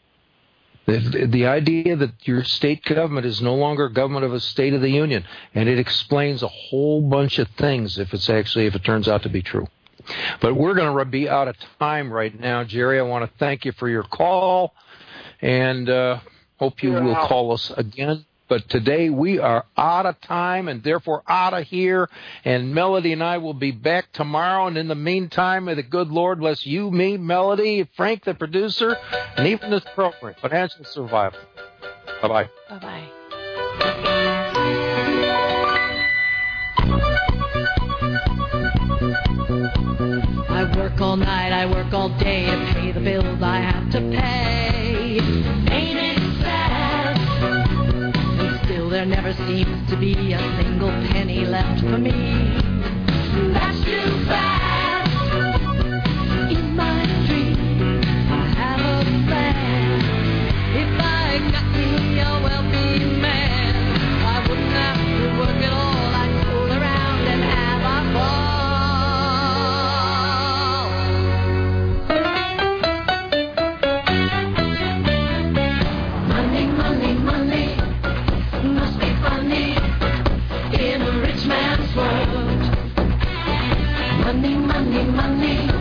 The, the idea that your state government is no longer government of a State of the Union, and it explains a whole bunch of things if it's actually, if it turns out to be true. But we're going to be out of time right now, Jerry. I want to thank you for your call, and uh, hope you will call us again. But today we are out of time and therefore out of here. And Melody and I will be back tomorrow. And in the meantime, may the good Lord bless you, me, Melody, Frank, the producer, and even this program, Financial Survival. Bye-bye. Bye-bye. I work all night, I work all day to pay the bills I have to pay. Ain't it sad? There never seems to be a single penny left for me. That's too bad. In my dream, I have a plan. If I got me a wealthy man, I wouldn't have to work at all. I'd fool around and have a ball. Money, money, money. Must be funny in a rich man's world. Money, money, money.